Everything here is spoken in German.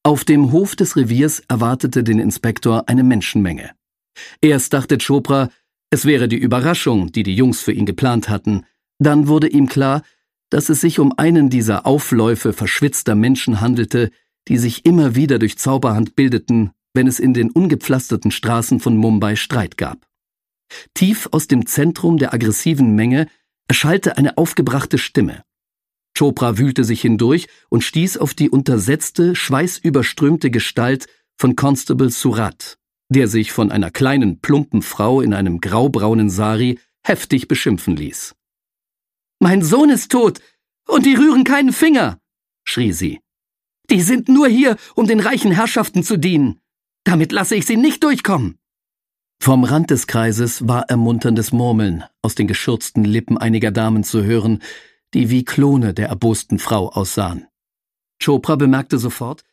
Auf dem Hof des Reviers erwartete den Inspektor eine Menschenmenge. Erst dachte Chopra, es wäre die Überraschung, die die Jungs für ihn geplant hatten. Dann wurde ihm klar, dass es sich um einen dieser Aufläufe verschwitzter Menschen handelte, die sich immer wieder durch Zauberhand bildeten, wenn es in den ungepflasterten Straßen von Mumbai Streit gab. Tief aus dem Zentrum der aggressiven Menge erschallte eine aufgebrachte Stimme. Chopra wühlte sich hindurch und stieß auf die untersetzte, schweißüberströmte Gestalt von Constable Surat, der sich von einer kleinen, plumpen Frau in einem graubraunen Sari heftig beschimpfen ließ. »Mein Sohn ist tot, und die rühren keinen Finger«, schrie sie. »Die sind nur hier, um den reichen Herrschaften zu dienen. Damit lasse ich sie nicht durchkommen.« Vom Rand des Kreises war ermunterndes Murmeln aus den geschürzten Lippen einiger Damen zu hören, die wie Klone der erbosten Frau aussahen. Chopra bemerkte sofort,